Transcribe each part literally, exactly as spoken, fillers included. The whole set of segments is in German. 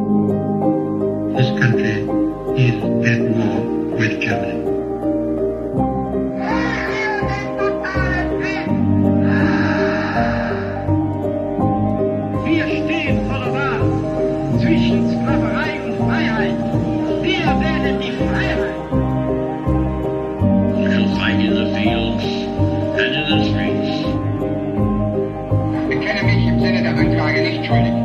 This country is at war with Germany. Wir stehen vor der Wahl zwischen Sklaverei und Freiheit. Wir wählen die Freiheit. You shall fight in the fields and in the streets. Ich bekenne mich im Sinne der Anklage nicht schuldig.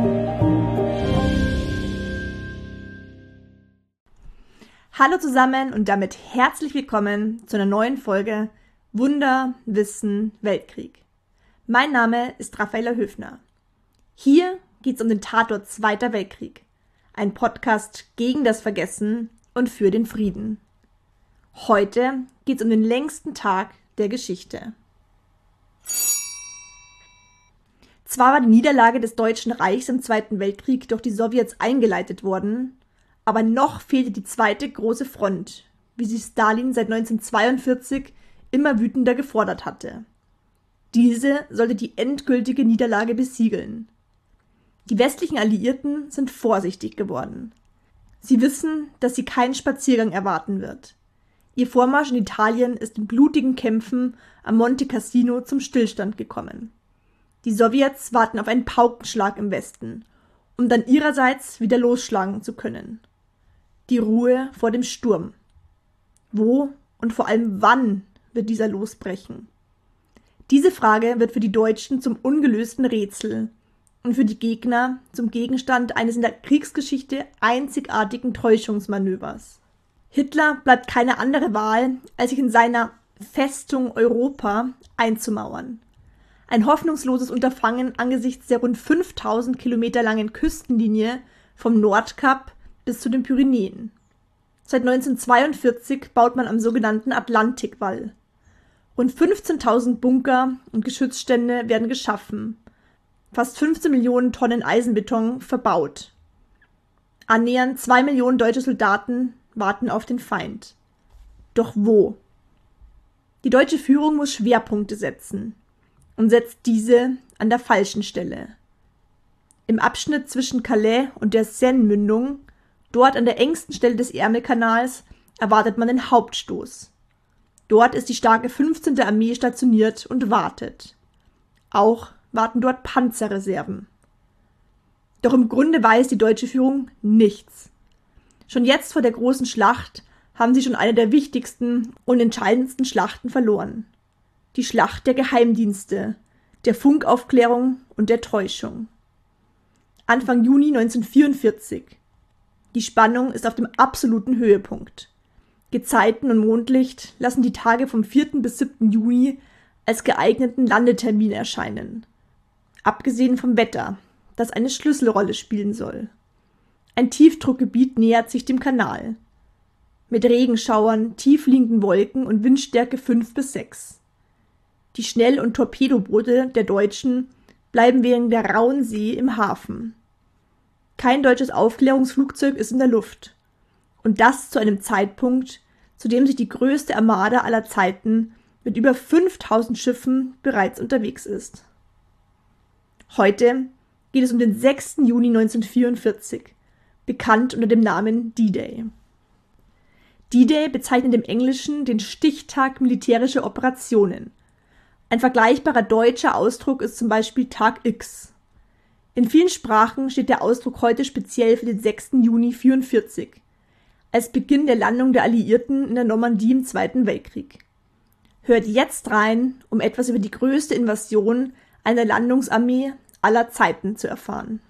Hallo zusammen und damit herzlich willkommen zu einer neuen Folge Wunder, Wissen, Weltkrieg. Mein Name ist Raffaella Höfner. Hier geht es um den Tatort Zweiter Weltkrieg, ein Podcast gegen das Vergessen und für den Frieden. Heute geht es um den längsten Tag der Geschichte. Zwar war die Niederlage des Deutschen Reichs im Zweiten Weltkrieg durch die Sowjets eingeleitet worden, aber noch fehlte die zweite große Front, wie sie Stalin seit neunzehnhundertzweiundvierzig immer wütender gefordert hatte. Diese sollte die endgültige Niederlage besiegeln. Die westlichen Alliierten sind vorsichtig geworden. Sie wissen, dass sie keinen Spaziergang erwarten wird. Ihr Vormarsch in Italien ist in blutigen Kämpfen am Monte Cassino zum Stillstand gekommen. Die Sowjets warten auf einen Paukenschlag im Westen, um dann ihrerseits wieder losschlagen zu können. Die Ruhe vor dem Sturm. Wo und vor allem wann wird dieser losbrechen? Diese Frage wird für die Deutschen zum ungelösten Rätsel und für die Gegner zum Gegenstand eines in der Kriegsgeschichte einzigartigen Täuschungsmanövers. Hitler bleibt keine andere Wahl, als sich in seiner Festung Europa einzumauern. Ein hoffnungsloses Unterfangen angesichts der rund fünftausend Kilometer langen Küstenlinie vom Nordkap bis zu den Pyrenäen. Seit neunzehnhundertzweiundvierzig baut man am sogenannten Atlantikwall. Rund fünfzehntausend Bunker und Geschützstände werden geschaffen. Fast fünfzehn Millionen Tonnen Eisenbeton verbaut. Annähernd zwei Millionen deutsche Soldaten warten auf den Feind. Doch wo? Die deutsche Führung muss Schwerpunkte setzen und setzt diese an der falschen Stelle. Im Abschnitt zwischen Calais und der Seine-Mündung, dort an der engsten Stelle des Ärmelkanals, erwartet man den Hauptstoß. Dort ist die starke fünfzehnte Armee stationiert und wartet. Auch warten dort Panzerreserven. Doch im Grunde weiß die deutsche Führung nichts. Schon jetzt vor der großen Schlacht haben sie schon eine der wichtigsten und entscheidendsten Schlachten verloren. Die Schlacht der Geheimdienste, der Funkaufklärung und der Täuschung. Anfang Juni neunzehnhundertvierundvierzig. Die Spannung ist auf dem absoluten Höhepunkt. Gezeiten und Mondlicht lassen die Tage vom vierten bis siebten Juni als geeigneten Landetermin erscheinen. Abgesehen vom Wetter, das eine Schlüsselrolle spielen soll. Ein Tiefdruckgebiet nähert sich dem Kanal. Mit Regenschauern, tiefliegenden Wolken und Windstärke fünf bis sechs. Die Schnell- und Torpedoboote der Deutschen bleiben wegen der rauen See im Hafen. Kein deutsches Aufklärungsflugzeug ist in der Luft. Und das zu einem Zeitpunkt, zu dem sich die größte Armada aller Zeiten mit über fünftausend Schiffen bereits unterwegs ist. Heute geht es um den sechsten Juni neunzehnhundertvierundvierzig, bekannt unter dem Namen D-Day. D-Day bezeichnet im Englischen den Stichtag militärischer Operationen. Ein vergleichbarer deutscher Ausdruck ist zum Beispiel Tag X. In vielen Sprachen steht der Ausdruck heute speziell für den sechsten Juni neunzehnhundertvierundvierzig, als Beginn der Landung der Alliierten in der Normandie im Zweiten Weltkrieg. Hört jetzt rein, um etwas über die größte Invasion einer Landungsarmee aller Zeiten zu erfahren.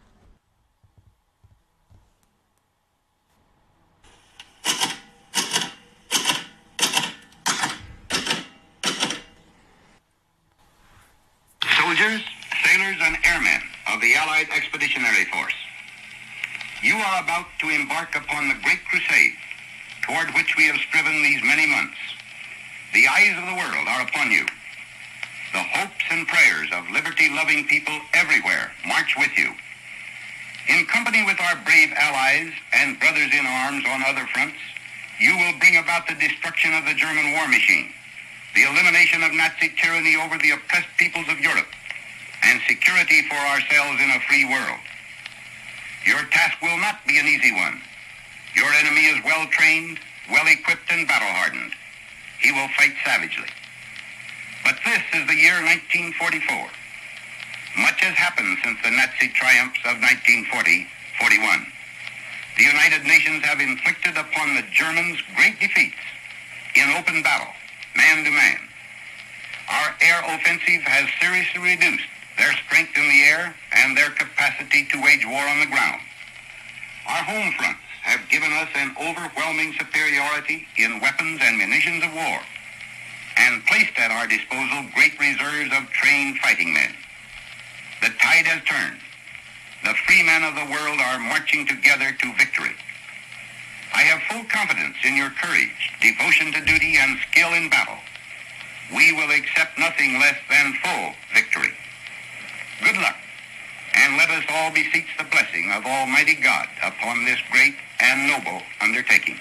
Soldiers, sailors, and airmen of the Allied Expeditionary Force, you are about to embark upon the great crusade toward which we have striven these many months. The eyes of the world are upon you. The hopes and prayers of liberty-loving people everywhere march with you. In company with our brave allies and brothers in arms on other fronts, you will bring about the destruction of the German war machine, the elimination of Nazi tyranny over the oppressed peoples of Europe, and security for ourselves in a free world. Your task will not be an easy one. Your enemy is well trained, well equipped, and battle hardened. He will fight savagely. But this is the year nineteen forty-four. Much has happened since the Nazi triumphs of nineteen forty forty-one. The United Nations have inflicted upon the Germans great defeats in open battle, man to man. Our air offensive has seriously reduced their strength in the air and their capacity to wage war on the ground. Our home fronts have given us an overwhelming superiority in weapons and munitions of war, and placed at our disposal great reserves of trained fighting men. The tide has turned. The free men of the world are marching together to victory. I have full confidence in your courage, devotion to duty, and skill in battle. We will accept nothing less than full victory. Good luck, and let us all beseech the blessing of Almighty God upon this great and noble undertaking.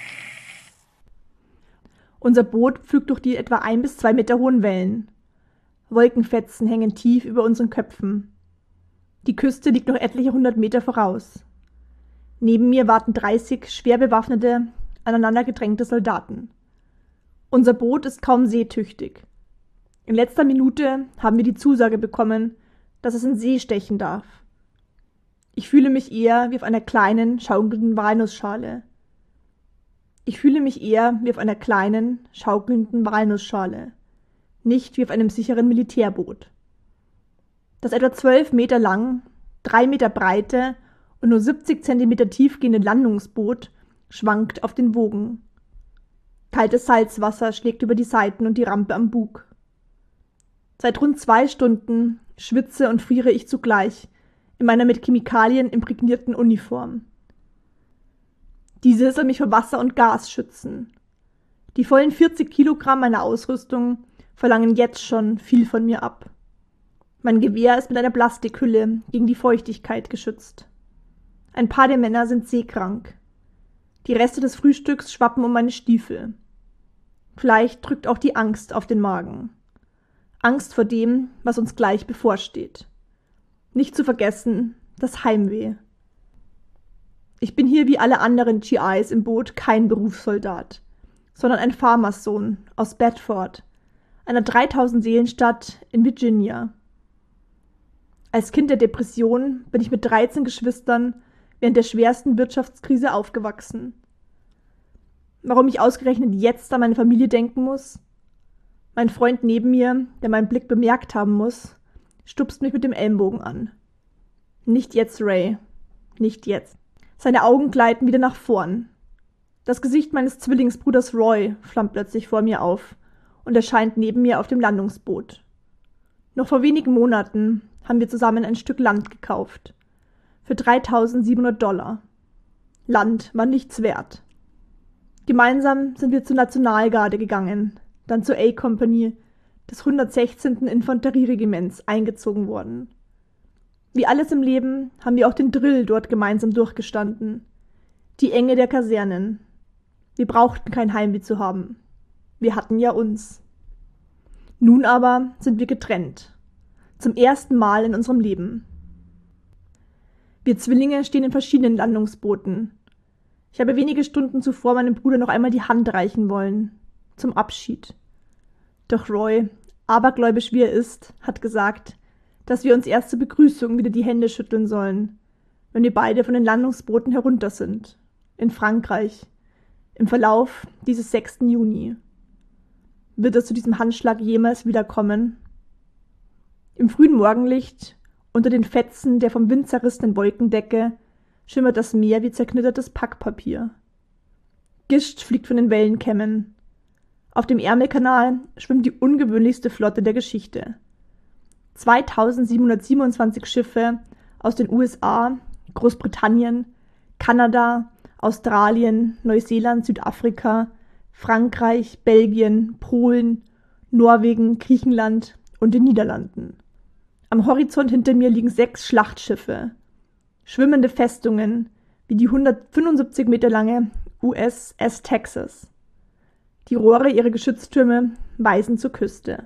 Unser Boot pflügt durch die etwa ein bis zwei Meter hohen Wellen. Wolkenfetzen hängen tief über unseren Köpfen. Die Küste liegt noch etliche hundert Meter voraus. Neben mir warten dreißig schwer bewaffnete, aneinander gedrängte Soldaten. Unser Boot ist kaum seetüchtig. In letzter Minute haben wir die Zusage bekommen, dass es in See stechen darf. Ich fühle mich eher wie auf einer kleinen, schaukelnden Walnussschale. Ich fühle mich eher wie auf einer kleinen, schaukelnden Walnussschale, nicht wie auf einem sicheren Militärboot. Das etwa zwölf Meter lang, drei Meter breite und nur siebzig Zentimeter tief gehende Landungsboot schwankt auf den Wogen. Kaltes Salzwasser schlägt über die Seiten und die Rampe am Bug. Seit rund zwei Stunden schwitze und friere ich zugleich in meiner mit Chemikalien imprägnierten Uniform. Diese soll mich vor Wasser und Gas schützen. Die vollen vierzig Kilogramm meiner Ausrüstung verlangen jetzt schon viel von mir ab. Mein Gewehr ist mit einer Plastikhülle gegen die Feuchtigkeit geschützt. Ein paar der Männer sind seekrank. Die Reste des Frühstücks schwappen um meine Stiefel. Vielleicht drückt auch die Angst auf den Magen. Angst vor dem, was uns gleich bevorsteht. Nicht zu vergessen, das Heimweh. Ich bin hier wie alle anderen G Is im Boot kein Berufssoldat, sondern ein Farmerssohn aus Bedford, einer dreitausend Seelenstadt in Virginia. Als Kind der Depression bin ich mit dreizehn Geschwistern während der schwersten Wirtschaftskrise aufgewachsen. Warum ich ausgerechnet jetzt an meine Familie denken muss? Mein Freund neben mir, der meinen Blick bemerkt haben muss, stupst mich mit dem Ellenbogen an. Nicht jetzt, Ray. Nicht jetzt. Seine Augen gleiten wieder nach vorn. Das Gesicht meines Zwillingsbruders Roy flammt plötzlich vor mir auf und erscheint neben mir auf dem Landungsboot. Noch vor wenigen Monaten haben wir zusammen ein Stück Land gekauft. Für dreitausendsiebenhundert Dollar. Land war nichts wert. Gemeinsam sind wir zur Nationalgarde gegangen, dann zur A-Company des hundertsechzehnten Infanterieregiments eingezogen worden. Wie alles im Leben haben wir auch den Drill dort gemeinsam durchgestanden. Die Enge der Kasernen. Wir brauchten kein Heimweh zu haben. Wir hatten ja uns. Nun aber sind wir getrennt. Zum ersten Mal in unserem Leben. Wir Zwillinge stehen in verschiedenen Landungsbooten. Ich habe wenige Stunden zuvor meinem Bruder noch einmal die Hand reichen wollen. Zum Abschied. Doch Roy, abergläubisch wie er ist, hat gesagt, dass wir uns erst zur Begrüßung wieder die Hände schütteln sollen, wenn wir beide von den Landungsbooten herunter sind. In Frankreich. Im Verlauf dieses sechsten Juni. Wird es zu diesem Handschlag jemals wiederkommen? Im frühen Morgenlicht, unter den Fetzen der vom Wind zerrissenen Wolkendecke, schimmert das Meer wie zerknittertes Packpapier. Gischt fliegt von den Wellenkämmen. Auf dem Ärmelkanal schwimmt die ungewöhnlichste Flotte der Geschichte. zweitausendsiebenhundertsiebenundzwanzig Schiffe aus den U S A, Großbritannien, Kanada, Australien, Neuseeland, Südafrika, Frankreich, Belgien, Polen, Norwegen, Griechenland und den Niederlanden. Am Horizont hinter mir liegen sechs Schlachtschiffe, schwimmende Festungen wie die hundertfünfundsiebzig Meter lange U S S Texas. Die Rohre ihrer Geschütztürme weisen zur Küste.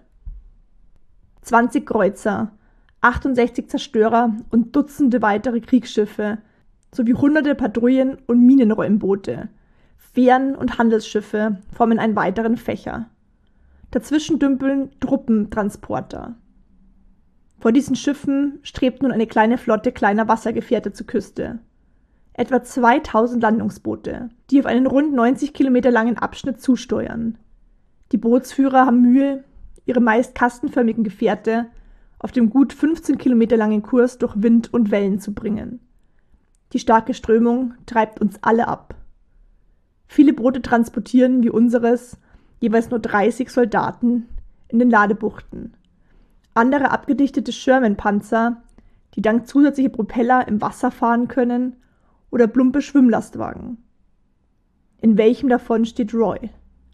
zwanzig Kreuzer, achtundsechzig Zerstörer und Dutzende weitere Kriegsschiffe sowie hunderte Patrouillen- und Minenräumboote. Fähren und Handelsschiffe formen einen weiteren Fächer. Dazwischen dümpeln Truppentransporter. Vor diesen Schiffen strebt nun eine kleine Flotte kleiner Wassergefährte zur Küste. Etwa zweitausend Landungsboote, die auf einen rund neunzig Kilometer langen Abschnitt zusteuern. Die Bootsführer haben Mühe, ihre meist kastenförmigen Gefährte auf dem gut fünfzehn Kilometer langen Kurs durch Wind und Wellen zu bringen. Die starke Strömung treibt uns alle ab. Viele Boote transportieren, wie unseres, jeweils nur dreißig Soldaten in den Ladebuchten. Andere abgedichtete Sherman-Panzer, die dank zusätzlicher Propeller im Wasser fahren können, oder plumpe Schwimmlastwagen. In welchem davon steht Roy?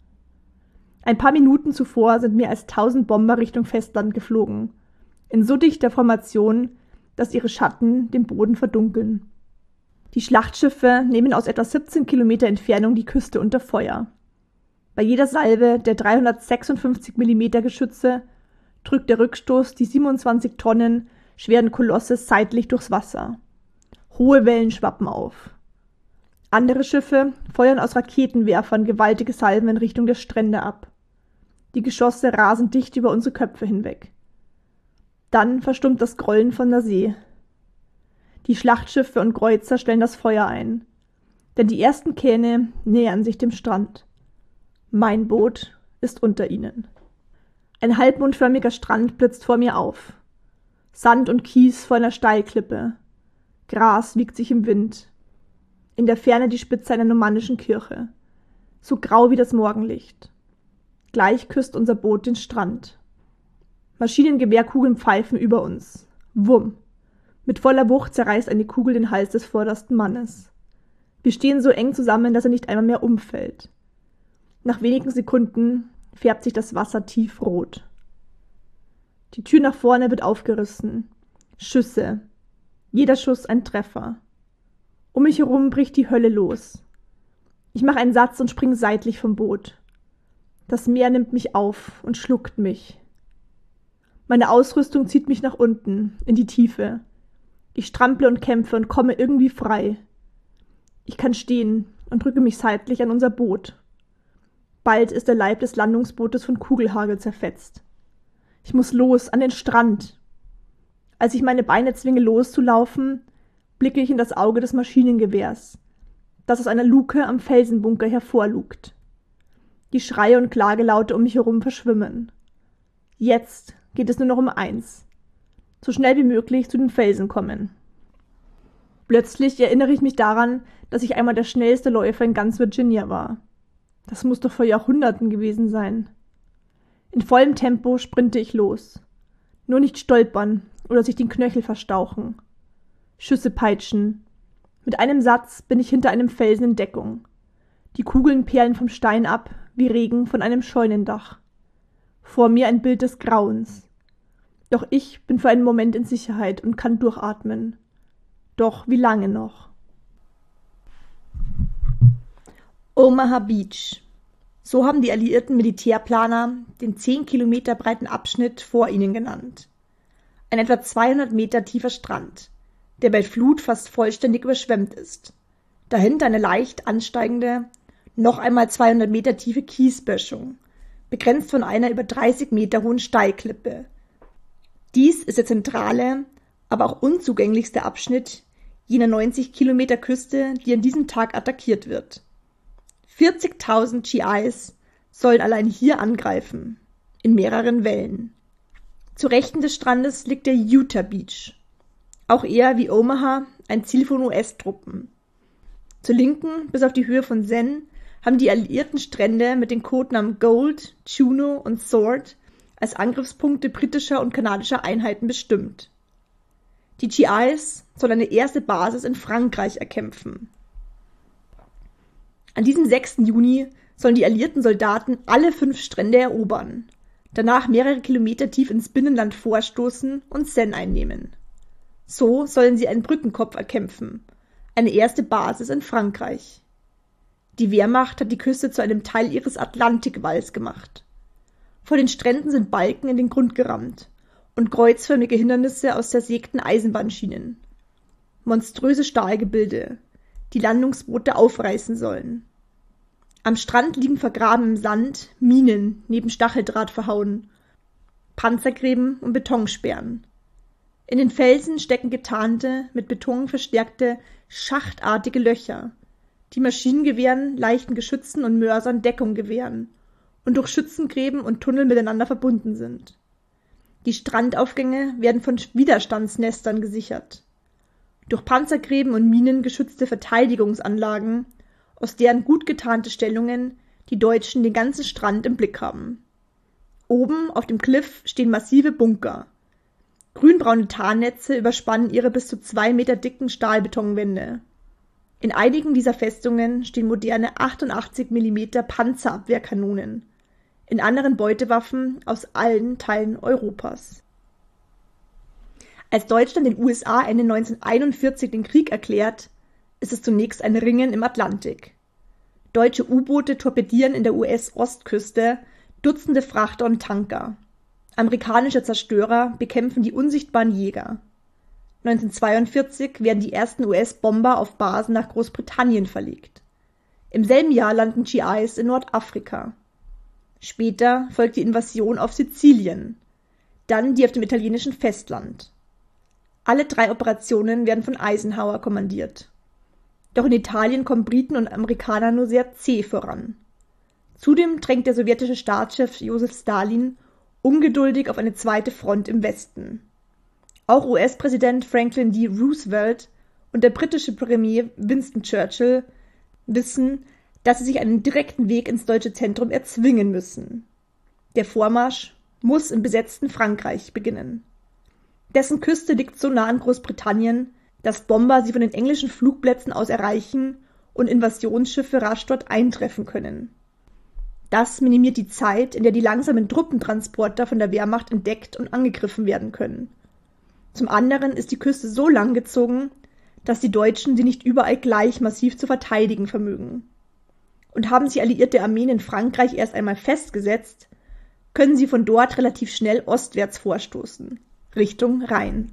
Ein paar Minuten zuvor sind mehr als tausend Bomber Richtung Festland geflogen, in so dichter Formation, dass ihre Schatten den Boden verdunkeln. Die Schlachtschiffe nehmen aus etwa siebzehn Kilometer Entfernung die Küste unter Feuer. Bei jeder Salve der dreihundertsechsundfünfzig Millimeter Geschütze drückt der Rückstoß die siebenundzwanzig Tonnen schweren Kolosses seitlich durchs Wasser. Hohe Wellen schwappen auf. Andere Schiffe feuern aus Raketenwerfern gewaltige Salven in Richtung der Strände ab. Die Geschosse rasen dicht über unsere Köpfe hinweg. Dann verstummt das Grollen von der See. Die Schlachtschiffe und Kreuzer stellen das Feuer ein, denn die ersten Kähne nähern sich dem Strand. Mein Boot ist unter ihnen. Ein halbmondförmiger Strand blitzt vor mir auf. Sand und Kies vor einer Steilklippe. Gras wiegt sich im Wind. In der Ferne die Spitze einer normannischen Kirche. So grau wie das Morgenlicht. Gleich küsst unser Boot den Strand. Maschinengewehrkugeln pfeifen über uns. Wumm. Mit voller Wucht zerreißt eine Kugel den Hals des vordersten Mannes. Wir stehen so eng zusammen, dass er nicht einmal mehr umfällt. Nach wenigen Sekunden färbt sich das Wasser tiefrot. Die Tür nach vorne wird aufgerissen. Schüsse. Jeder Schuss ein Treffer. Um mich herum bricht die Hölle los. Ich mache einen Satz und springe seitlich vom Boot. Das Meer nimmt mich auf und schluckt mich. Meine Ausrüstung zieht mich nach unten, in die Tiefe. Ich strample und kämpfe und komme irgendwie frei. Ich kann stehen und drücke mich seitlich an unser Boot. Bald ist der Leib des Landungsbootes von Kugelhagel zerfetzt. Ich muss los, an den Strand. Als ich meine Beine zwinge, loszulaufen, blicke ich in das Auge des Maschinengewehrs, das aus einer Luke am Felsenbunker hervorlugt. Die Schreie und Klagelaute um mich herum verschwimmen. Jetzt geht es nur noch um eins: so schnell wie möglich zu den Felsen kommen. Plötzlich erinnere ich mich daran, dass ich einmal der schnellste Läufer in ganz Virginia war. Das muss doch vor Jahrhunderten gewesen sein. In vollem Tempo sprinte ich los. Nur nicht stolpern oder sich den Knöchel verstauchen. Schüsse peitschen. Mit einem Satz bin ich hinter einem Felsen in Deckung. Die Kugeln perlen vom Stein ab, wie Regen von einem Scheunendach. Vor mir ein Bild des Grauens. Doch ich bin für einen Moment in Sicherheit und kann durchatmen. Doch wie lange noch? Omaha Beach. So haben die alliierten Militärplaner den zehn Kilometer breiten Abschnitt vor ihnen genannt. Ein etwa zweihundert Meter tiefer Strand, der bei Flut fast vollständig überschwemmt ist. Dahinter eine leicht ansteigende, noch einmal zweihundert Meter tiefe Kiesböschung, begrenzt von einer über dreißig Meter hohen Steilklippe. Dies ist der zentrale, aber auch unzugänglichste Abschnitt jener neunzig Kilometer Küste, die an diesem Tag attackiert wird. vierzigtausend G Is sollen allein hier angreifen, in mehreren Wellen. Zu Rechten des Strandes liegt der Utah Beach, auch er wie Omaha ein Ziel von U S-Truppen. Zur Linken, bis auf die Höhe von Zen, haben die alliierten Strände mit den Codenamen Gold, Juno und Sword als Angriffspunkte britischer und kanadischer Einheiten bestimmt. Die G Is sollen eine erste Basis in Frankreich erkämpfen. An diesem sechsten Juni sollen die alliierten Soldaten alle fünf Strände erobern, danach mehrere Kilometer tief ins Binnenland vorstoßen und Zen einnehmen. So sollen sie einen Brückenkopf erkämpfen, eine erste Basis in Frankreich. Die Wehrmacht hat die Küste zu einem Teil ihres Atlantikwalls gemacht. Vor den Stränden sind Balken in den Grund gerammt und kreuzförmige Hindernisse aus zersägten Eisenbahnschienen. monströse Stahlgebilde, die Landungsboote aufreißen sollen. Am Strand liegen vergraben im Sand Minen neben Stacheldraht verhauen, Panzergräben und Betonsperren. In den Felsen stecken getarnte, mit Beton verstärkte, schachtartige Löcher, die Maschinengewehren, leichten Geschützen und Mörsern Deckung gewähren und durch Schützengräben und Tunnel miteinander verbunden sind. Die Strandaufgänge werden von Widerstandsnestern gesichert. Durch Panzergräben und Minen geschützte Verteidigungsanlagen, aus deren gut getarnte Stellungen die Deutschen den ganzen Strand im Blick haben. Oben auf dem Kliff stehen massive Bunker. Grünbraune Tarnnetze überspannen ihre bis zu zwei Meter dicken Stahlbetonwände. In einigen dieser Festungen stehen moderne achtundachtzig Millimeter Panzerabwehrkanonen, in anderen Beutewaffen aus allen Teilen Europas. Als Deutschland den U S A Ende neunzehnhunderteinundvierzig den Krieg erklärt, ist es zunächst ein Ringen im Atlantik. Deutsche U-Boote torpedieren in der U S-Ostküste Dutzende Frachter und Tanker. Amerikanische Zerstörer bekämpfen die unsichtbaren Jäger. neunzehnhundertzweiundvierzig werden die ersten U S-Bomber auf Basen nach Großbritannien verlegt. Im selben Jahr landen G Is in Nordafrika. Später folgt die Invasion auf Sizilien, dann die auf dem italienischen Festland. Alle drei Operationen werden von Eisenhower kommandiert. Doch in Italien kommen Briten und Amerikaner nur sehr zäh voran. Zudem drängt der sowjetische Staatschef Josef Stalin ungeduldig auf eine zweite Front im Westen. Auch U S-Präsident Franklin D. Roosevelt und der britische Premier Winston Churchill wissen, dass sie sich einen direkten Weg ins deutsche Zentrum erzwingen müssen. Der Vormarsch muss im besetzten Frankreich beginnen. Dessen Küste liegt so nah an Großbritannien, dass Bomber sie von den englischen Flugplätzen aus erreichen und Invasionsschiffe rasch dort eintreffen können. Das minimiert die Zeit, in der die langsamen Truppentransporter von der Wehrmacht entdeckt und angegriffen werden können. Zum anderen ist die Küste so lang gezogen, dass die Deutschen sie nicht überall gleich massiv zu verteidigen vermögen. Und haben sich alliierte Armeen in Frankreich erst einmal festgesetzt, können sie von dort relativ schnell ostwärts vorstoßen, Richtung Rhein.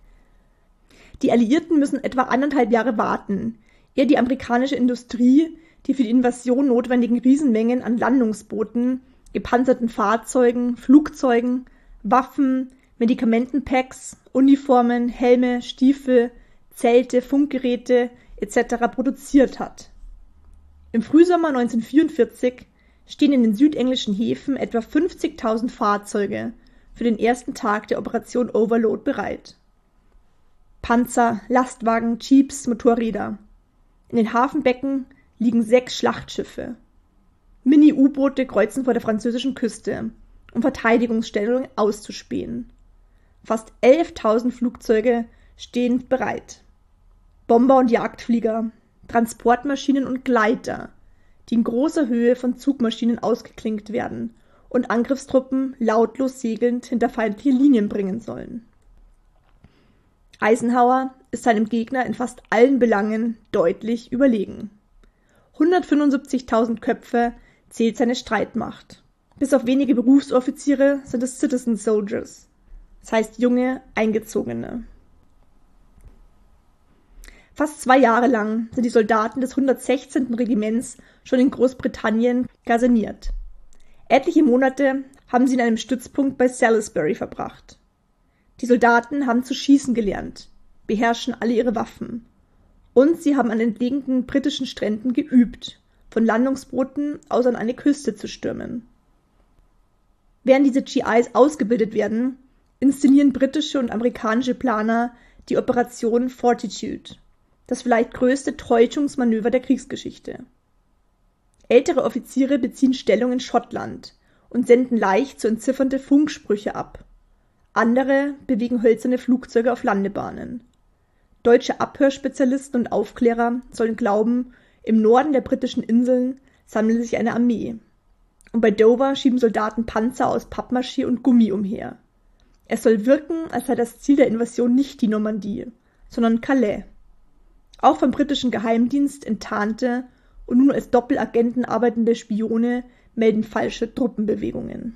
Die Alliierten müssen etwa anderthalb Jahre warten, ehe die amerikanische Industrie die für die Invasion notwendigen Riesenmengen an Landungsbooten, gepanzerten Fahrzeugen, Flugzeugen, Waffen, Medikamentenpacks, Uniformen, Helme, Stiefel, Zelte, Funkgeräte et cetera produziert hat. Im Frühsommer neunzehnhundertvierundvierzig stehen in den südenglischen Häfen etwa fünfzigtausend Fahrzeuge für den ersten Tag der Operation Overlord bereit. Panzer, Lastwagen, Jeeps, Motorräder. In den Hafenbecken liegen sechs Schlachtschiffe. Mini-U-Boote kreuzen vor der französischen Küste, um Verteidigungsstellungen auszuspähen. Fast elftausend Flugzeuge stehen bereit. Bomber und Jagdflieger, Transportmaschinen und Gleiter, die in großer Höhe von Zugmaschinen ausgeklinkt werden und Angriffstruppen lautlos segelnd hinter feindliche Linien bringen sollen. Eisenhower ist seinem Gegner in fast allen Belangen deutlich überlegen. hundertfünfundsiebzigtausend Köpfe zählt seine Streitmacht. Bis auf wenige Berufsoffiziere sind es Citizen Soldiers, das heißt junge Eingezogene. Fast zwei Jahre lang sind die Soldaten des hundertsechzehnten Regiments schon in Großbritannien kaserniert. Etliche Monate haben sie in einem Stützpunkt bei Salisbury verbracht. Die Soldaten haben zu schießen gelernt, beherrschen alle ihre Waffen. Und sie haben an entlegenen britischen Stränden geübt, von Landungsbooten aus an eine Küste zu stürmen. Während diese G Is ausgebildet werden, inszenieren britische und amerikanische Planer die Operation Fortitude, das vielleicht größte Täuschungsmanöver der Kriegsgeschichte. Ältere Offiziere beziehen Stellung in Schottland und senden leicht zu entziffernde Funksprüche ab. Andere bewegen hölzerne Flugzeuge auf Landebahnen. Deutsche Abhörspezialisten und Aufklärer sollen glauben, im Norden der britischen Inseln sammle sich eine Armee. Und bei Dover schieben Soldaten Panzer aus Pappmaché und Gummi umher. Es soll wirken, als sei das Ziel der Invasion nicht die Normandie, sondern Calais. Auch vom britischen Geheimdienst enttarnte und nun als Doppelagenten arbeitende Spione melden falsche Truppenbewegungen.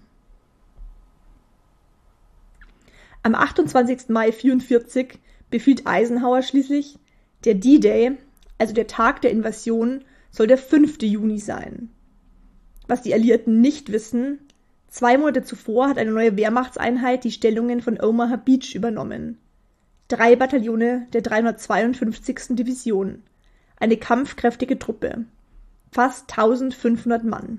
Am achtundzwanzigsten Mai neunzehnhundertvierundvierzig befiehlt Eisenhower schließlich, Der D-Day, also der Tag der Invasion, soll der fünfte Juni sein. Was die Alliierten nicht wissen: Zwei Monate zuvor hat eine neue Wehrmachtseinheit die Stellungen von Omaha Beach übernommen. Drei Bataillone der dreihundertzweiundfünfzigsten Division. Eine kampfkräftige Truppe. Fast eintausendfünfhundert Mann.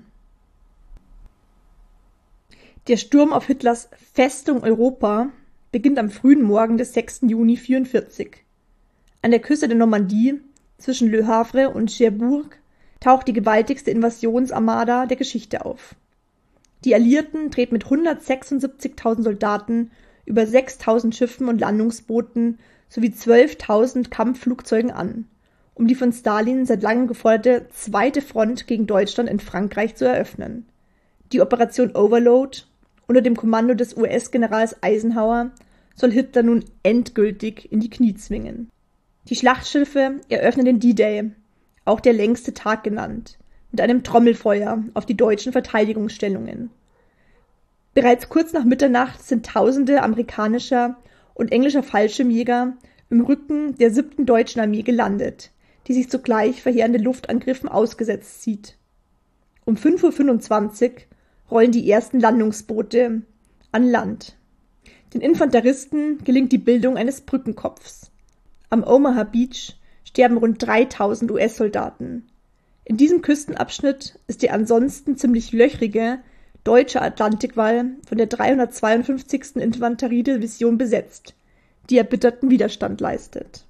Der Sturm auf Hitlers Festung Europa beginnt am frühen Morgen des sechsten Juni neunzehnhundertvierundvierzig. An der Küste der Normandie, zwischen Le Havre und Cherbourg, taucht die gewaltigste Invasionsarmada der Geschichte auf. Die Alliierten treten mit hundertsechsundsiebzigtausend Soldaten, über sechstausend Schiffen und Landungsbooten sowie zwölftausend Kampfflugzeugen an, um die von Stalin seit langem geforderte zweite Front gegen Deutschland in Frankreich zu eröffnen. Die Operation Overlord unter dem Kommando des U S-Generals Eisenhower soll Hitler nun endgültig in die Knie zwingen. Die Schlachtschiffe eröffnen den D-Day, auch der längste Tag genannt, mit einem Trommelfeuer auf die deutschen Verteidigungsstellungen. Bereits kurz nach Mitternacht sind tausende amerikanischer und englischer Fallschirmjäger im Rücken der siebten Deutschen Armee gelandet, die sich zugleich verheerende Luftangriffen ausgesetzt sieht. Um fünf Uhr fünfundzwanzig rollen die ersten Landungsboote an Land. Den Infanteristen gelingt die Bildung eines Brückenkopfs. Am Omaha Beach sterben rund dreitausend U S-Soldaten. In diesem Küstenabschnitt ist der ansonsten ziemlich löchrige deutsche Atlantikwall von der dreihundertzweiundfünfzigsten Infanteriedivision besetzt, die erbitterten Widerstand leistet.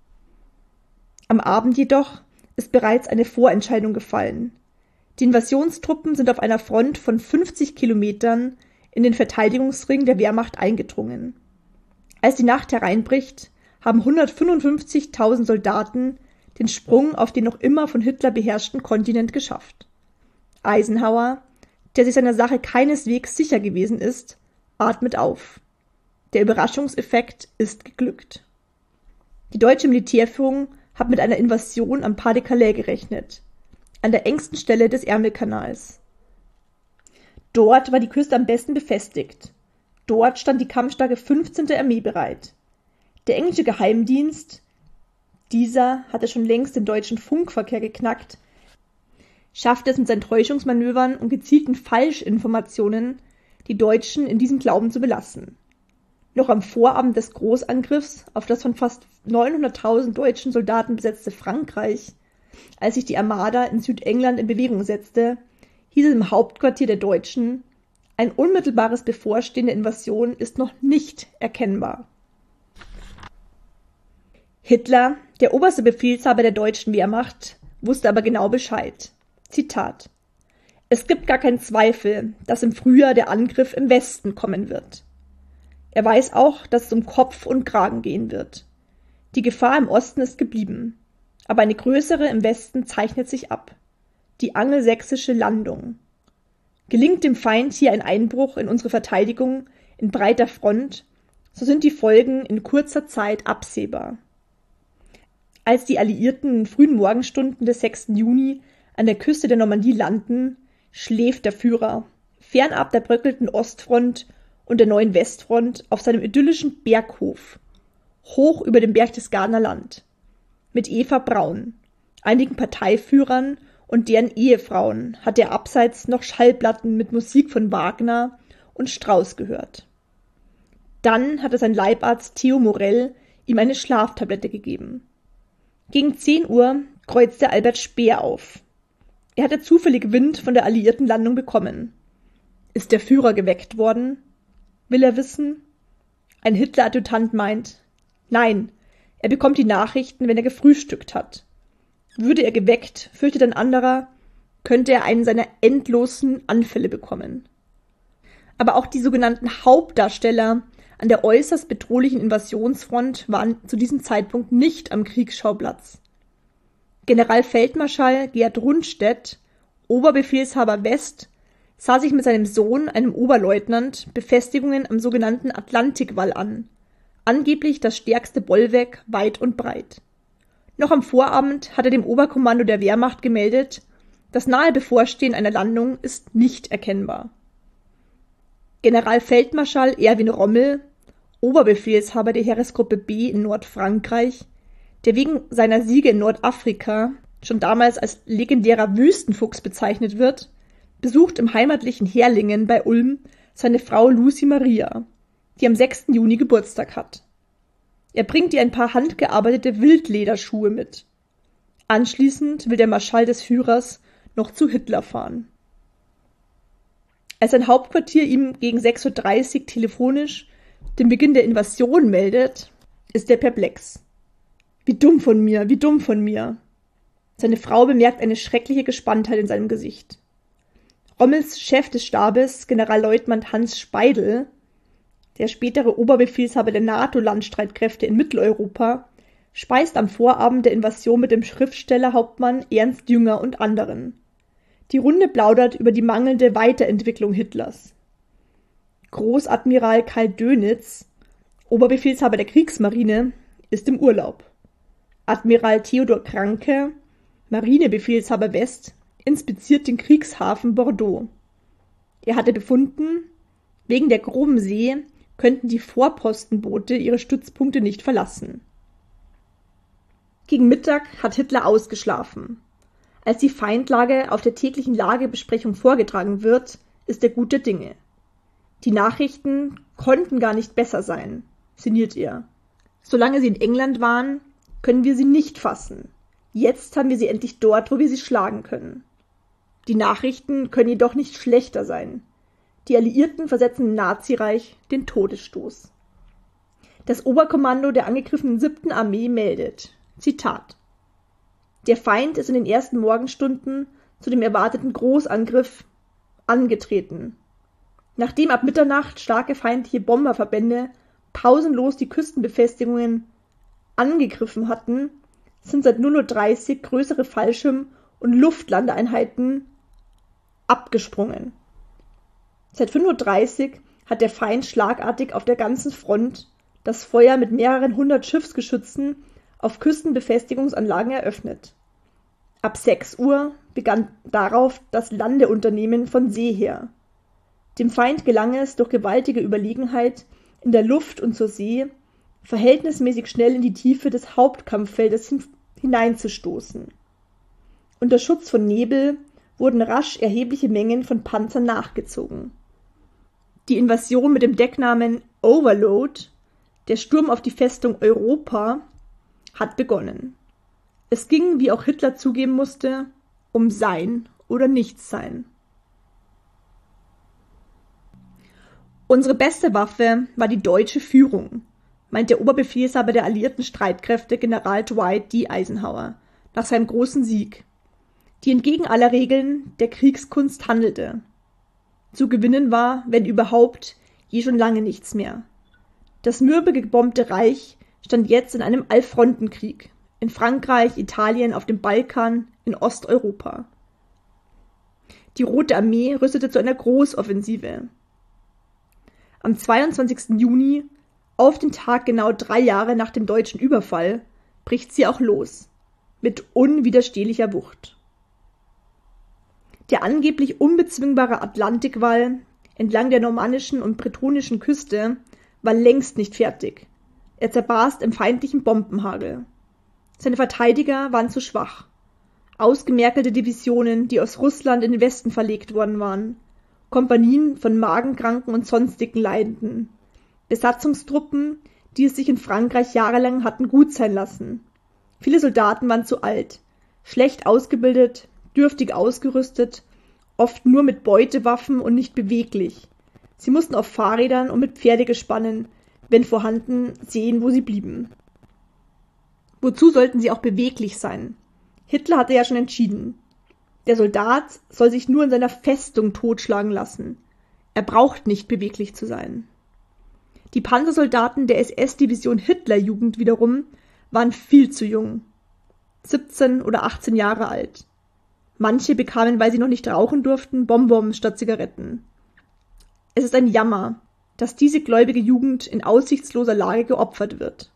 Am Abend jedoch ist bereits eine Vorentscheidung gefallen. Die Invasionstruppen sind auf einer Front von fünfzig Kilometern in den Verteidigungsring der Wehrmacht eingedrungen. Als die Nacht hereinbricht, haben hundertfünfundfünfzigtausend Soldaten den Sprung auf den noch immer von Hitler beherrschten Kontinent geschafft. Eisenhower, der sich seiner Sache keineswegs sicher gewesen ist, atmet auf. Der Überraschungseffekt ist geglückt. Die deutsche Militärführung hat mit einer Invasion am Pas-de-Calais gerechnet, an der engsten Stelle des Ärmelkanals. Dort war die Küste am besten befestigt. Dort stand die kampfstarke fünfzehnte Armee bereit. Der englische Geheimdienst, dieser hatte schon längst den deutschen Funkverkehr geknackt, schaffte es mit seinen Täuschungsmanövern und gezielten Falschinformationen, die Deutschen in diesem Glauben zu belassen. Noch am Vorabend des Großangriffs auf das von fast neunhunderttausend deutschen Soldaten besetzte Frankreich, als sich die Armada in Südengland in Bewegung setzte, hieß es im Hauptquartier der Deutschen: Ein unmittelbares Bevorstehen der Invasion ist noch nicht erkennbar. Hitler, der oberste Befehlshaber der deutschen Wehrmacht, wusste aber genau Bescheid. Zitat: Es gibt gar keinen Zweifel, dass im Frühjahr der Angriff im Westen kommen wird. Er weiß auch, dass es um Kopf und Kragen gehen wird. Die Gefahr im Osten ist geblieben, aber eine größere im Westen zeichnet sich ab: die angelsächsische Landung. Gelingt dem Feind hier ein Einbruch in unsere Verteidigung in breiter Front, so sind die Folgen in kurzer Zeit absehbar. Als die Alliierten in den frühen Morgenstunden des sechsten Juni an der Küste der Normandie landen, schläft der Führer, fernab der bröckelnden Ostfront und der neuen Westfront, auf seinem idyllischen Berghof, hoch über dem Berchtesgadener Land, mit Eva Braun, einigen Parteiführern und deren Ehefrauen hat er abseits noch Schallplatten mit Musik von Wagner und Strauss gehört. Dann hatte sein Leibarzt Theo Morell ihm eine Schlaftablette gegeben. Gegen zehn Uhr kreuzte Albert Speer auf. Er hatte zufällig Wind von der alliierten Landung bekommen. Ist der Führer geweckt worden? Will er wissen? Ein Hitler-Adjutant meint: Nein, er bekommt die Nachrichten, wenn er gefrühstückt hat. Würde er geweckt, fürchtet ein anderer, könnte er einen seiner endlosen Anfälle bekommen. Aber auch die sogenannten Hauptdarsteller an der äußerst bedrohlichen Invasionsfront waren zu diesem Zeitpunkt nicht am Kriegsschauplatz. Generalfeldmarschall Gerd Rundstedt, Oberbefehlshaber West, sah sich mit seinem Sohn, einem Oberleutnant, Befestigungen am sogenannten Atlantikwall an, angeblich das stärkste Bollwerk weit und breit. Noch am Vorabend hat er dem Oberkommando der Wehrmacht gemeldet, das nahe Bevorstehen einer Landung ist nicht erkennbar. Generalfeldmarschall Erwin Rommel, Oberbefehlshaber der Heeresgruppe B in Nordfrankreich, der wegen seiner Siege in Nordafrika schon damals als legendärer Wüstenfuchs bezeichnet wird, besucht im heimatlichen Herlingen bei Ulm seine Frau Lucy Maria, die am sechsten Juni Geburtstag hat. Er bringt ihr ein paar handgearbeitete Wildlederschuhe mit. Anschließend will der Marschall des Führers noch zu Hitler fahren. Als sein Hauptquartier ihm gegen sechs Uhr dreißig telefonisch den Beginn der Invasion meldet, ist er perplex. Wie dumm von mir, wie dumm von mir. Seine Frau bemerkt eine schreckliche Gespanntheit in seinem Gesicht. Rommels Chef des Stabes, Generalleutnant Hans Speidel, der spätere Oberbefehlshaber der NATO-Landstreitkräfte in Mitteleuropa, speist am Vorabend der Invasion mit dem Schriftstellerhauptmann Ernst Jünger und anderen. Die Runde plaudert über die mangelnde Weiterentwicklung Hitlers. Großadmiral Karl Dönitz, Oberbefehlshaber der Kriegsmarine, ist im Urlaub. Admiral Theodor Kranke, Marinebefehlshaber West, inspiziert den Kriegshafen Bordeaux. Er hatte befunden, wegen der groben See könnten die Vorpostenboote ihre Stützpunkte nicht verlassen. Gegen Mittag hat Hitler ausgeschlafen. Als die Feindlage auf der täglichen Lagebesprechung vorgetragen wird, ist er guter Dinge. Die Nachrichten konnten gar nicht besser sein, sinniert er. Solange sie in England waren, können wir sie nicht fassen. Jetzt haben wir sie endlich dort, wo wir sie schlagen können. Die Nachrichten können jedoch nicht schlechter sein. Die Alliierten versetzen im Nazireich den Todesstoß. Das Oberkommando der angegriffenen siebten Armee meldet, Zitat: Der Feind ist in den ersten Morgenstunden zu dem erwarteten Großangriff angetreten. Nachdem ab Mitternacht starke feindliche Bomberverbände pausenlos die Küstenbefestigungen angegriffen hatten, sind seit null Uhr dreißig größere Fallschirm- und Luftlandeeinheiten abgesprungen. Seit fünf Uhr dreißig hat der Feind schlagartig auf der ganzen Front das Feuer mit mehreren hundert Schiffsgeschützen auf Küstenbefestigungsanlagen eröffnet. Ab sechs Uhr begann darauf das Landeunternehmen von See her. Dem Feind gelang es, durch gewaltige Überlegenheit in der Luft und zur See verhältnismäßig schnell in die Tiefe des Hauptkampffeldes hin- hineinzustoßen. Unter Schutz von Nebel wurden rasch erhebliche Mengen von Panzern nachgezogen. Die Invasion mit dem Decknamen Overlord, der Sturm auf die Festung Europa, hat begonnen. Es ging, wie auch Hitler zugeben musste, um Sein oder Nichtsein. Unsere beste Waffe war die deutsche Führung, meint der Oberbefehlshaber der alliierten Streitkräfte General Dwight D. Eisenhower nach seinem großen Sieg, die entgegen aller Regeln der Kriegskunst handelte. Zu gewinnen war, wenn überhaupt, je schon lange nichts mehr. Das mürbe gebombte Reich stand jetzt in einem Allfrontenkrieg, in Frankreich, Italien, auf dem Balkan, in Osteuropa. Die Rote Armee rüstete zu einer Großoffensive. Am zweiundzwanzigsten Juni, auf den Tag genau drei Jahre nach dem deutschen Überfall, bricht sie auch los, mit unwiderstehlicher Wucht. Der angeblich unbezwingbare Atlantikwall entlang der normannischen und bretonischen Küste war längst nicht fertig. Er zerbarst im feindlichen Bombenhagel. Seine Verteidiger waren zu schwach. Ausgemergelte Divisionen, die aus Russland in den Westen verlegt worden waren, Kompanien von Magenkranken und sonstigen Leidenden, Besatzungstruppen, die es sich in Frankreich jahrelang hatten gut sein lassen. Viele Soldaten waren zu alt, schlecht ausgebildet, dürftig ausgerüstet, oft nur mit Beutewaffen und nicht beweglich. Sie mussten auf Fahrrädern und mit Pferdegespannen, wenn vorhanden, sehen, wo sie blieben. Wozu sollten sie auch beweglich sein? Hitler hatte ja schon entschieden. Der Soldat soll sich nur in seiner Festung totschlagen lassen. Er braucht nicht beweglich zu sein. Die Panzersoldaten der S S-Division Hitlerjugend wiederum waren viel zu jung. siebzehn oder achtzehn Jahre alt. Manche bekamen, weil sie noch nicht rauchen durften, Bonbons statt Zigaretten. Es ist ein Jammer, dass diese gläubige Jugend in aussichtsloser Lage geopfert wird.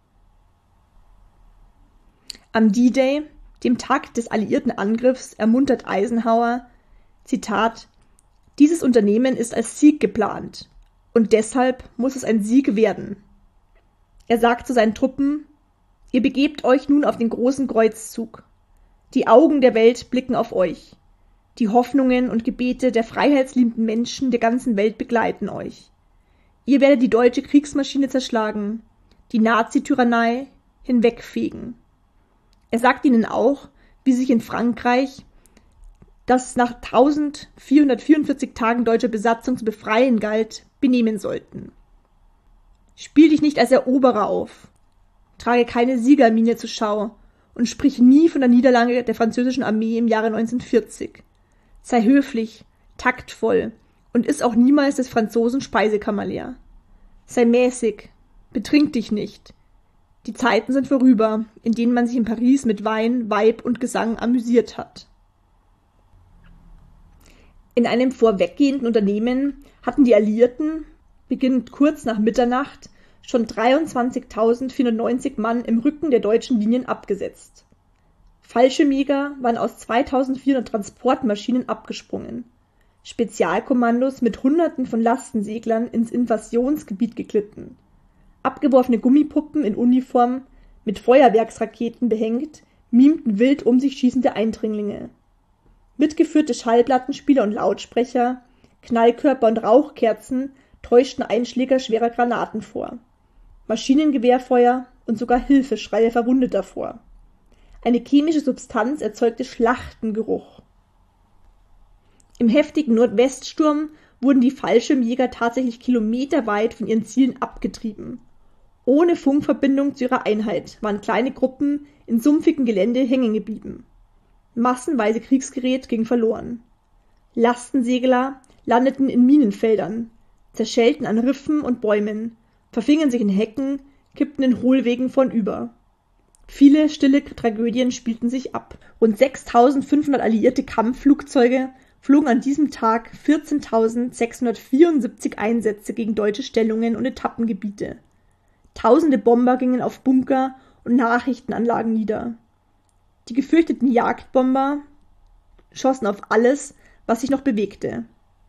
Am D-Day, dem Tag des alliierten Angriffs, ermuntert Eisenhower, Zitat, dieses Unternehmen ist als Sieg geplant und deshalb muss es ein Sieg werden. Er sagt zu seinen Truppen, Ihr begebt euch nun auf den großen Kreuzzug. Die Augen der Welt blicken auf euch. Die Hoffnungen und Gebete der freiheitsliebenden Menschen der ganzen Welt begleiten euch. Ihr werdet die deutsche Kriegsmaschine zerschlagen, die Nazi-Tyrannei hinwegfegen. Er sagt ihnen auch, wie sich in Frankreich, das nach eintausendvierhundertvierundvierzig Tagen deutscher Besatzung zu befreien galt, benehmen sollten. Spiel dich nicht als Eroberer auf, trage keine Siegermiene zur Schau und sprich nie von der Niederlage der französischen Armee im Jahre neunzehnhundertvierzig. Sei höflich, taktvoll und iss auch niemals des Franzosen Speisekammer leer. Sei mäßig, betrink dich nicht. Die Zeiten sind vorüber, in denen man sich in Paris mit Wein, Weib und Gesang amüsiert hat. In einem vorweggehenden Unternehmen hatten die Alliierten, beginnend kurz nach Mitternacht, schon dreiundzwanzigtausendvierhundertneunzig Mann im Rücken der deutschen Linien abgesetzt. Fallschirmjäger waren aus zweitausendvierhundert Transportmaschinen abgesprungen, Spezialkommandos mit Hunderten von Lastenseglern ins Invasionsgebiet geglitten, abgeworfene Gummipuppen in Uniform, mit Feuerwerksraketen behängt, mimten wild um sich schießende Eindringlinge. Mitgeführte Schallplattenspieler und Lautsprecher, Knallkörper und Rauchkerzen täuschten Einschläger schwerer Granaten vor. Maschinengewehrfeuer und sogar Hilfeschreie Verwundeter vor. Eine chemische Substanz erzeugte Schlachtengeruch. Im heftigen Nordweststurm wurden die Fallschirmjäger tatsächlich kilometerweit von ihren Zielen abgetrieben. Ohne Funkverbindung zu ihrer Einheit waren kleine Gruppen in sumpfigem Gelände hängen geblieben. Massenweise Kriegsgerät ging verloren. Lastensegler landeten in Minenfeldern, zerschellten an Riffen und Bäumen, verfingen sich in Hecken, kippten in Hohlwegen vornüber. Viele stille Tragödien spielten sich ab. Rund sechstausendfünfhundert alliierte Kampfflugzeuge flogen an diesem Tag vierzehntausendsechshundertvierundsiebzig Einsätze gegen deutsche Stellungen und Etappengebiete. Tausende Bomber gingen auf Bunker und Nachrichtenanlagen nieder. Die gefürchteten Jagdbomber schossen auf alles, was sich noch bewegte.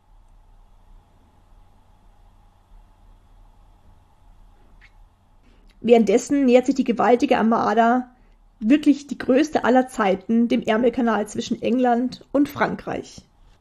Währenddessen nähert sich die gewaltige Armada, wirklich die größte aller Zeiten, dem Ärmelkanal zwischen England und Frankreich.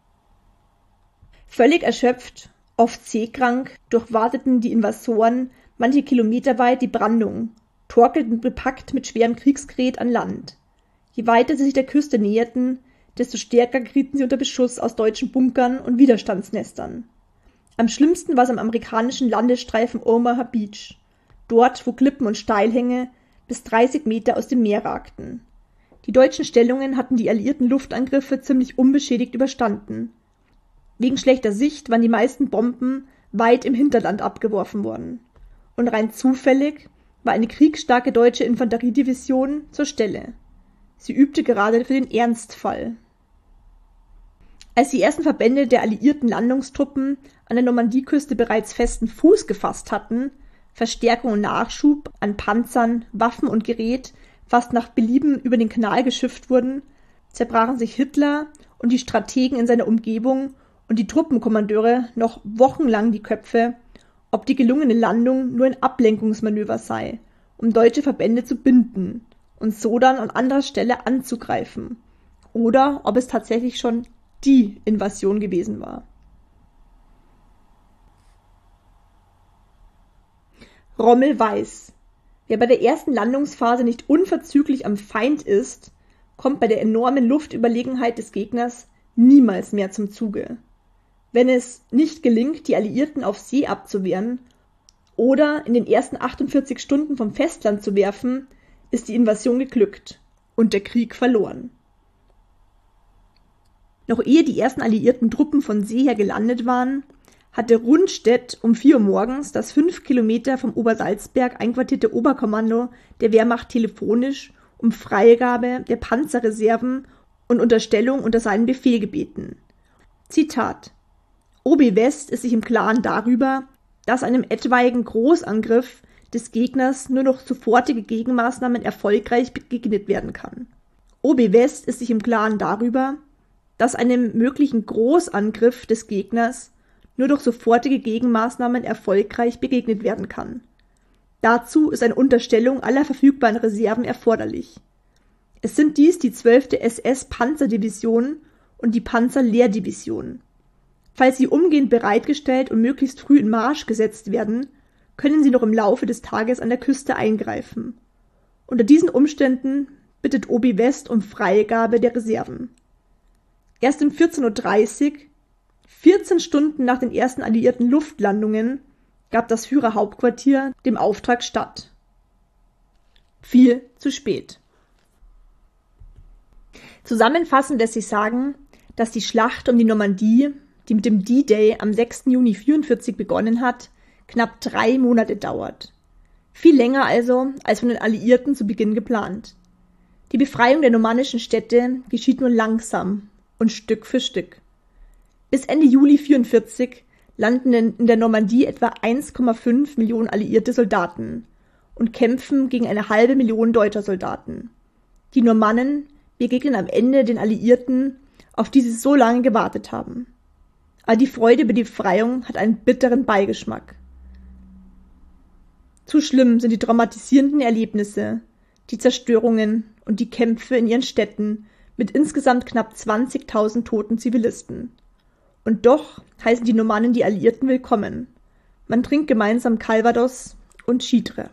Völlig erschöpft, oft seekrank, durchwateten die Invasoren manche Kilometer weit die Brandung, torkelten bepackt mit schwerem Kriegsgerät an Land. Je weiter sie sich der Küste näherten, desto stärker gerieten sie unter Beschuss aus deutschen Bunkern und Widerstandsnestern. Am schlimmsten war es am amerikanischen Landestreifen Omaha Beach, dort, wo Klippen und Steilhänge bis dreißig Meter aus dem Meer ragten. Die deutschen Stellungen hatten die alliierten Luftangriffe ziemlich unbeschädigt überstanden. Wegen schlechter Sicht waren die meisten Bomben weit im Hinterland abgeworfen worden. Und rein zufällig war eine kriegsstarke deutsche Infanteriedivision zur Stelle. Sie übte gerade für den Ernstfall. Als die ersten Verbände der alliierten Landungstruppen an der Normandieküste bereits festen Fuß gefasst hatten, Verstärkung und Nachschub an Panzern, Waffen und Gerät fast nach Belieben über den Kanal geschifft wurden, zerbrachen sich Hitler und die Strategen in seiner Umgebung und die Truppenkommandeure noch wochenlang die Köpfe, ob die gelungene Landung nur ein Ablenkungsmanöver sei, um deutsche Verbände zu binden und so dann an anderer Stelle anzugreifen, oder ob es tatsächlich schon die Invasion gewesen war. Rommel weiß, wer bei der ersten Landungsphase nicht unverzüglich am Feind ist, kommt bei der enormen Luftüberlegenheit des Gegners niemals mehr zum Zuge. Wenn es nicht gelingt, die Alliierten auf See abzuwehren oder in den ersten achtundvierzig Stunden vom Festland zu werfen, ist die Invasion geglückt und der Krieg verloren. Noch ehe die ersten alliierten Truppen von See her gelandet waren, hatte Rundstedt um vier Uhr morgens das fünf Kilometer vom Obersalzberg einquartierte Oberkommando der Wehrmacht telefonisch um Freigabe der Panzerreserven und Unterstellung unter seinen Befehl gebeten. Zitat: O B West ist sich im Klaren darüber, dass einem etwaigen Großangriff des Gegners nur noch sofortige Gegenmaßnahmen erfolgreich begegnet werden kann. O B West ist sich im Klaren darüber, dass einem möglichen Großangriff des Gegners nur durch sofortige Gegenmaßnahmen erfolgreich begegnet werden kann. Dazu ist eine Unterstellung aller verfügbaren Reserven erforderlich. Es sind dies die zwölfte S S-Panzerdivision und die Panzerlehrdivision. Falls sie umgehend bereitgestellt und möglichst früh in Marsch gesetzt werden, können sie noch im Laufe des Tages an der Küste eingreifen. Unter diesen Umständen bittet Obi West um Freigabe der Reserven. Erst um vierzehn Uhr dreißig, vierzehn Stunden nach den ersten alliierten Luftlandungen, gab das Führerhauptquartier dem Auftrag statt. Viel zu spät. Zusammenfassend lässt sich sagen, dass die Schlacht um die Normandie, die mit dem D-Day am sechsten Juni vierundvierzig begonnen hat, knapp drei Monate dauert. Viel länger also als von den Alliierten zu Beginn geplant. Die Befreiung der normannischen Städte geschieht nur langsam und Stück für Stück. Bis Ende Juli vierundvierzig landen in der Normandie etwa eins Komma fünf Millionen alliierte Soldaten und kämpfen gegen eine halbe Million deutscher Soldaten. Die Normannen begegnen am Ende den Alliierten, auf die sie so lange gewartet haben. Aber die Freude über die Befreiung hat einen bitteren Beigeschmack. Zu schlimm sind die traumatisierenden Erlebnisse, die Zerstörungen und die Kämpfe in ihren Städten mit insgesamt knapp zwanzigtausend toten Zivilisten. Und doch heißen die Normannen die Alliierten willkommen. Man trinkt gemeinsam Calvados und Cidre.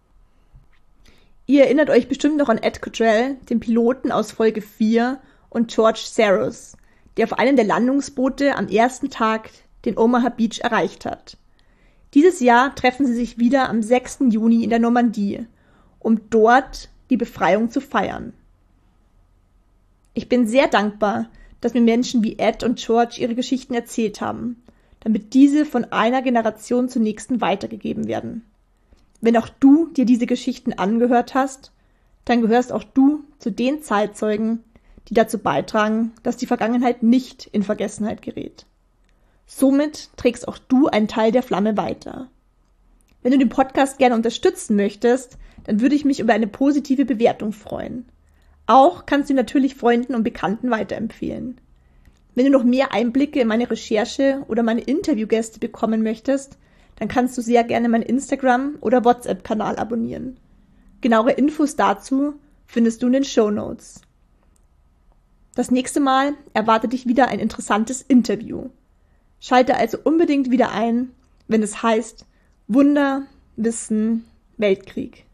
Ihr erinnert euch bestimmt noch an Ed Cottrell, den Piloten aus Folge vier, und George Saros, der auf einem der Landungsboote am ersten Tag den Omaha Beach erreicht hat. Dieses Jahr treffen sie sich wieder am sechsten Juni in der Normandie, um dort die Befreiung zu feiern. Ich bin sehr dankbar, dass mir Menschen wie Ed und George ihre Geschichten erzählt haben, damit diese von einer Generation zur nächsten weitergegeben werden. Wenn auch du dir diese Geschichten angehört hast, dann gehörst auch du zu den Zeitzeugen, die dazu beitragen, dass die Vergangenheit nicht in Vergessenheit gerät. Somit trägst auch du einen Teil der Flamme weiter. Wenn du den Podcast gerne unterstützen möchtest, dann würde ich mich über eine positive Bewertung freuen. Auch kannst du ihn natürlich Freunden und Bekannten weiterempfehlen. Wenn du noch mehr Einblicke in meine Recherche oder meine Interviewgäste bekommen möchtest, dann kannst du sehr gerne meinen Instagram- oder WhatsApp-Kanal abonnieren. Genauere Infos dazu findest du in den Shownotes. Das nächste Mal erwartet dich wieder ein interessantes Interview. Schalte also unbedingt wieder ein, wenn es heißt Wunder, Wissen, Weltkrieg.